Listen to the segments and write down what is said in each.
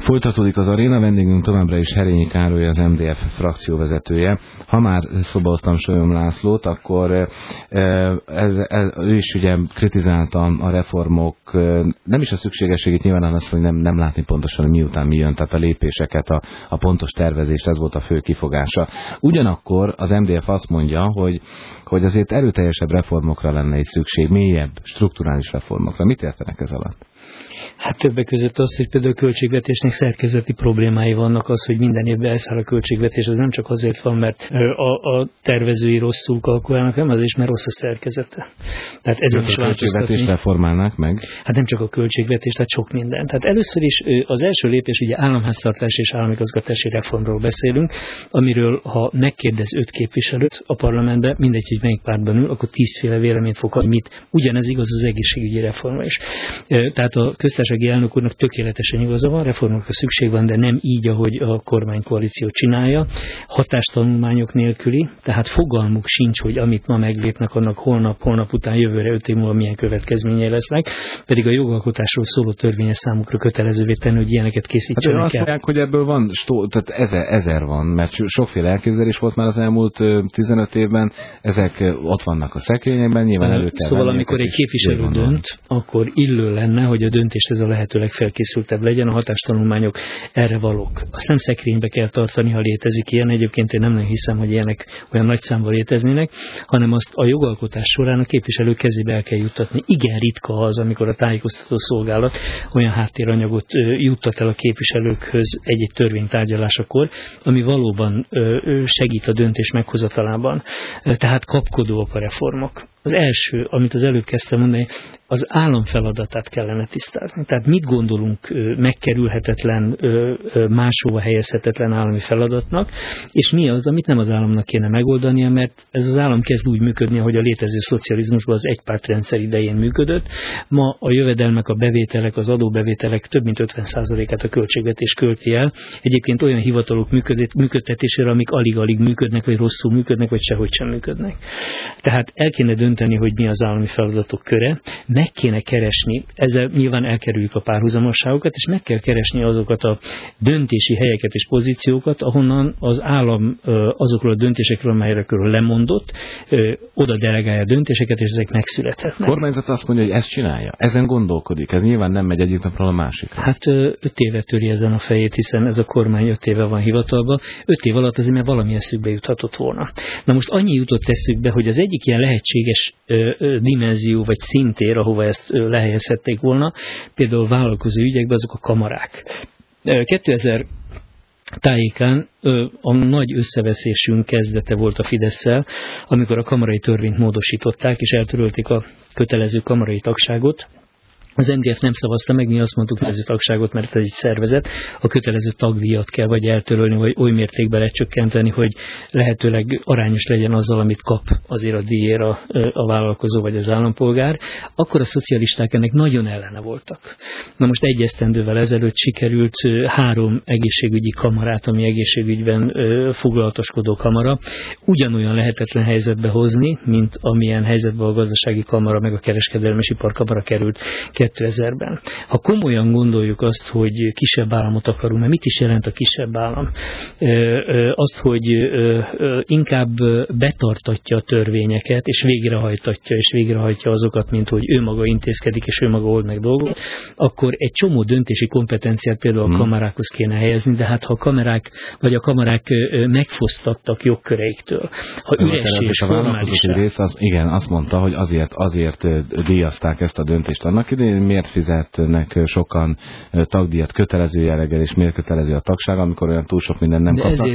Folytatódik az aréna, vendégünk továbbra is Herényi Károly, az MDF frakcióvezetője. Ha már szóba Solyom Lászlót, akkor ő is ugye kritizálta a reformok, nem is a szükségességét, nyilván azt, hogy nem látni pontosan, hogy miután mi jön, tehát a lépéseket, a pontos tervezést, ez volt a fő kifogása. Ugyanakkor az MDF azt mondja, hogy azért erőteljesebb reformokra lenne egy szükség, mélyebb, strukturális reformokra. Mit értenek ez alatt? Hát többek között az, hogy például a költségvetésnek szerkezeti problémái vannak, az, hogy minden évben elszáll a költségvetés, az nem csak azért van, mert a tervezői rosszul kalkulálnak, nem azért, mert rossz a szerkezete. Tehát ezen is változtatni. A költségvetést reformálnák meg? Hát nem csak a költségvetés, tehát sok minden. Tehát először is az első lépés, ugye államháztartási és államigazgatási reformról beszélünk, amiről ha megkérdez 5 képviselőt a parlamentben, mindegy, hogy melyik pártban ül, akkor 10 féle véleményt fog adni, mit. Ugyanez igaz az egészségügyi reformra is. Tehát a köztársasági elnök úrnak tökéletesen igaza van, reformokra szükség van, de nem így, ahogy a kormánykoalíció csinálja. Hatástanulmányok nélküli, tehát fogalmuk sincs, hogy amit ma meglépnek, annak holnap után, jövőre 5 év múlva milyen következményei lesznek, pedig a jogalkotásról szóló törvényes számukra kötelezővé tenni, hogy ilyeneket készítsenek hát azt mondják, hogy ebből van, tehát ezer van, mert sokféle elképzelés volt már az elmúlt 15 évben, ezek ott vannak a szekrényekben, nyilván elő kell Szóval amikor egy képviselő dönt, akkor illő lenne, hogy a döntést ez a lehető legfelkészültebb legyen, a hatástanulmányok erre valók. Azt nem szekrénybe kell tartani, ha létezik ilyen, egyébként én nem hiszem, hogy ilyenek olyan nagy számban léteznének, hanem azt a jogalkotás során a képviselő kezébe el kell juttatni. Igen ritka az, amikor a tájékoztató szolgálat olyan háttéranyagot juttat el a képviselőkhöz egy-egy törvény tárgyalásakor, ami valóban segít a döntés meghozatalában. Tehát kapkodóak a reformok. Az első, amit az előbb kezdtem mondani, az állam feladatát kellene tisztázni. Tehát mit gondolunk megkerülhetetlen, máshova helyezhetetlen állami feladatnak, és mi az, amit nem az államnak kéne megoldania, mert ez az állam kezd úgy működni, ahogy a létező szocializmusban az egypártrendszer idején működött. Ma a jövedelmek, a bevételek, az adóbevételek több mint 50%-át a költségvetés költi el. Egyébként olyan hivatalok működtetésére, amik alig-alig működnek, vagy rosszul működnek, vagy sehogy sem működnek. Tehát el kéne dönteni, hogy mi az állami feladatok köre, meg kéne keresni, ezzel nyilván elkerüljük a párhuzamosságokat, és meg kell keresni azokat a döntési helyeket és pozíciókat, ahonnan az állam azokról a döntésekről, amelyekről lemondott, oda delegálja a döntéseket, és ezek megszülethetnek. A kormányzat azt mondja, hogy ezt csinálja, ezen gondolkodik, ez nyilván nem megy egyik napról a másikra. Hát 5 éve töri ezen a fejét, hiszen ez a kormány 5 éve van hivatalban, 5 év alatt azért, mert valami eszükbe juthatott volna. Na most annyi jutott eszükbe, hogy az egyik ilyen lehetséges dimenzió vagy szintér, ahova ezt lehelyezhették volna, például vállalkozó ügyekben azok a kamarák. 2000 tájékán a nagy összeveszésünk kezdete volt a Fidesszel, amikor a kamarai törvényt módosították, és eltörölték a kötelező kamarai tagságot. Az MDF nem szavazta meg, mi azt mondtuk, kötelező tagságot, mert ez egy szervezet, a kötelező tagdíjat kell vagy eltörölni, vagy oly mértékben lecsökkenteni, hogy lehetőleg arányos legyen azzal, amit kap azért a díjért a vállalkozó vagy az állampolgár. Akkor a szocialisták ennek nagyon ellene voltak. Na most egy esztendővel ezelőtt sikerült 3 egészségügyi kamarát, ami egészségügyben foglalatoskodó kamara, ugyanolyan lehetetlen helyzetbe hozni, mint amilyen helyzetben a gazdasági kamara meg a kereskedelmi és iparkamara került 2000-ben. Ha komolyan gondoljuk azt, hogy kisebb államot akarunk, mert mit is jelent a kisebb állam? Azt, hogy inkább betartatja a törvényeket, és végrehajtja azokat, mint hogy ő maga intézkedik, és ő maga old meg dolgot, akkor egy csomó döntési kompetenciát például a kamerákhoz kéne helyezni, de hát ha a kamerák megfosztattak jogköreiktől, ha üres és formális. Igen, azt mondta, hogy azért díjazták ezt a döntést annak idején, miért fizetnek sokan tagdíjat kötelező jelleggel, és miért kötelező a tagság, amikor olyan túl sok minden nem kapnak.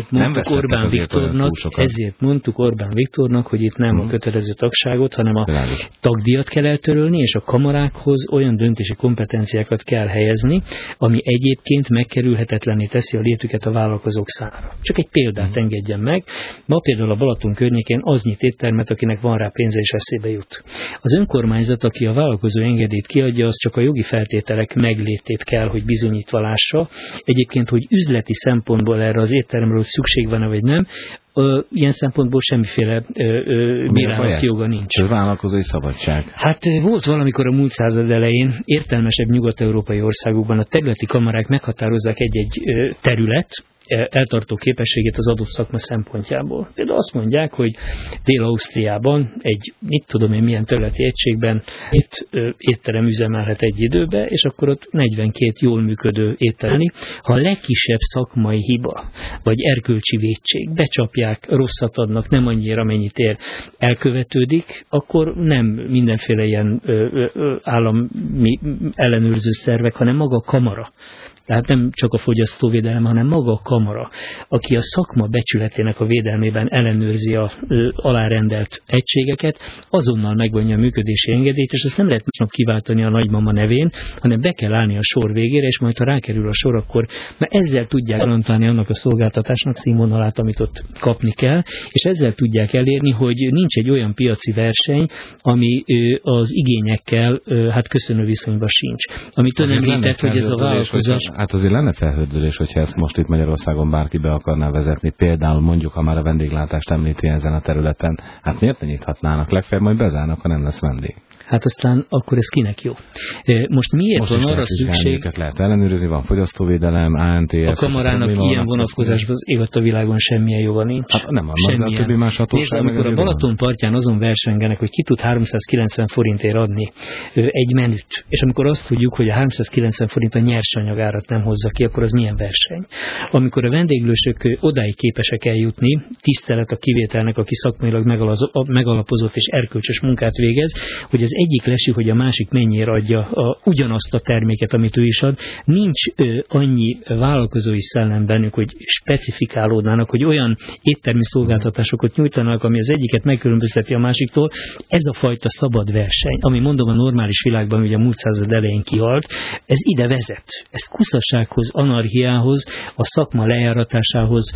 Ezért mondtuk Orbán Viktornak, hogy itt nem a kötelező tagságot, hanem a tagdíjat kell eltörölni, és a kamarákhoz olyan döntési kompetenciákat kell helyezni, ami egyébként megkerülhetetlenné teszi a létüket a vállalkozók számára. Csak egy példát engedjen meg. Ma például a Balaton környékén az nyit éttermet, akinek van rá pénze és eszébe jut. Az önkormányzat, aki a vállalkozó engedélyt kiadja, az csak a jogi feltételek meglétét kell, hogy bizonyítva lássa. Egyébként, hogy üzleti szempontból erre az étteremről szükség van-e vagy nem, ilyen szempontból semmiféle bírálati joga nincs. Ez vállalkozói szabadság. Hát volt valamikor a múlt század elején értelmesebb nyugat-európai országokban a területi kamarák meghatározzák egy-egy terület eltartó képességét az adott szakma szempontjából. Például azt mondják, hogy Dél-Ausztriában egy, mit tudom én milyen területi egységben étterem üzemelhet egy időbe, és akkor ott 42 jól működő étterem. Ha a legkisebb szakmai hiba, vagy erkölcsi vétség, becsapják, rosszat adnak, nem annyira mennyit ér, elkövetődik, akkor nem mindenféle ilyen állami ellenőrző szervek, hanem maga a kamara. Tehát nem csak a fogyasztóvédelem, hanem maga a kamara, aki a szakma becsületének a védelmében ellenőrzi a alárendelt egységeket, azonnal megvonja a működési engedélyt, és ezt nem lehet másnap kiváltani a nagymama nevén, hanem be kell állni a sor végére, és majd ha rákerül a sor, akkor mert ezzel tudják garantálni annak a szolgáltatásnak színvonalát, amit ott kapni kell, és ezzel tudják elérni, hogy nincs egy olyan piaci verseny, ami az igényekkel hát köszönő viszonyban sincs. Amit ön említett, hogy ez a vállalkozás... Hát azért lenne felhördülés, hogyha ezt most itt Magyarországon bárki be akarná vezetni, például mondjuk, ha már a vendéglátást említi ezen a területen, hát miért ne nyithatnának? Legfeljebb majd bezárnak, ha nem lesz vendég. Hát aztán akkor ez kinek jó? Most miért van arra szükség? Őket lehet ellenőrizni, van fogyasztóvédelem, ANTS. A kamarának ilyen vonatkozásban az égat a világon semmilyen joga nincs. Hát nem van, a többi más hatóság. Nézd, amikor a Balaton partján azon versengenek, hogy ki tud 390 forintért adni egy menüt, és amikor azt tudjuk, hogy a 390 forint a nyersanyagárat nem hozza ki, akkor az milyen verseny? Amikor a vendéglősök odáig képesek eljutni, tisztelet a kivételnek, aki szakmailag megalapozott és erkölcsös munkát végez, hogy az egyik lesi, hogy a másik mennyire adja ugyanazt a terméket, amit ő is ad. Nincs annyi vállalkozói szellem bennük, hogy specifikálódnának, hogy olyan éttermi szolgáltatásokat nyújtanak, ami az egyiket megkülönbözteti a másiktól. Ez a fajta szabad verseny, ami mondom a normális világban, ugye a múlt század elején kihalt, ez ide vezet. Ez kuszasághoz, anarchiához, a szakma lejáratásához,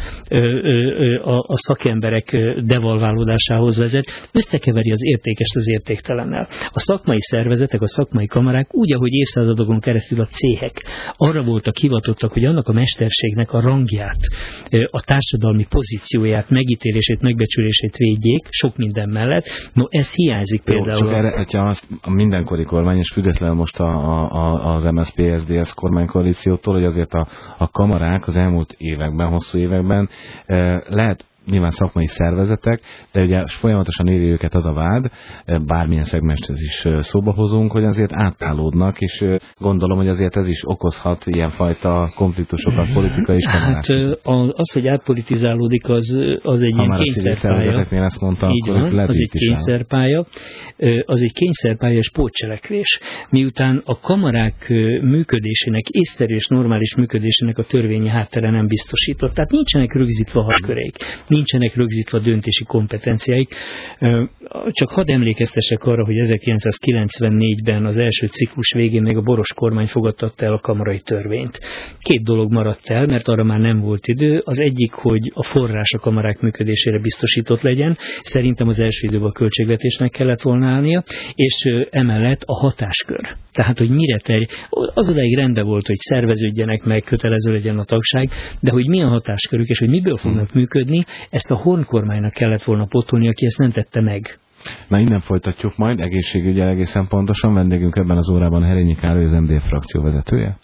a szakemberek devalválódásához vezet, összekeveri az értékest az értéktelennel. A szakmai szervezetek, a szakmai kamarák úgy, ahogy évszázadokon keresztül a céhek arra voltak hivatottak, hogy annak a mesterségnek a rangját, a társadalmi pozícióját, megítélését, megbecsülését védjék, sok minden mellett. No, ez hiányzik például. Csak erre, hogyha a mindenkori kormány, és függetlenül most az MSZP-SZDSZ kormánykoalíciótól, hogy azért a kamarák az elmúlt években, hosszú években lehet nyilván szakmai szervezetek, de ugye folyamatosan éri őket az a vád, bármilyen szegmest is szóba hozunk, hogy azért átállódnak, és gondolom, hogy azért ez is okozhat ilyenfajta konfliktusokat, politikai is. Hát az, hogy átpolitizálódik, az egy ilyen kényszerpálya. Ezt mondta, így van, az egy kényszerpálya. Az egy kényszerpálya és pótcselekvés. Miután a kamarák működésének, észszerű és normális működésének a törvényi háttere nem biztosított. Tehát nincsenek rögzítve hatköreik, nincsenek rögzítve döntési kompetenciáik. Csak hadd emlékeztessek arra, hogy 1994-ben az első ciklus végén még a Boros kormány fogadtatta el a kamarai törvényt. Két dolog maradt el, mert arra már nem volt idő. Az egyik, hogy a forrás a kamarák működésére biztosított legyen. Szerintem az első időben a költségvetésnek kellett volna állnia, és emellett a hatáskör. Tehát, hogy mire az odáig rendben volt, hogy szerveződjenek meg, kötelező legyen a tagság, de hogy mi a hatáskörük, és hogy miből fognak működni, ezt a Horn kormánynak kellett volna pótolni, aki ezt nem tette meg. Na, innen folytatjuk majd, egészségügyel egészen pontosan. Vendégünk ebben az órában Herényi Károly, az MDF frakció vezetője.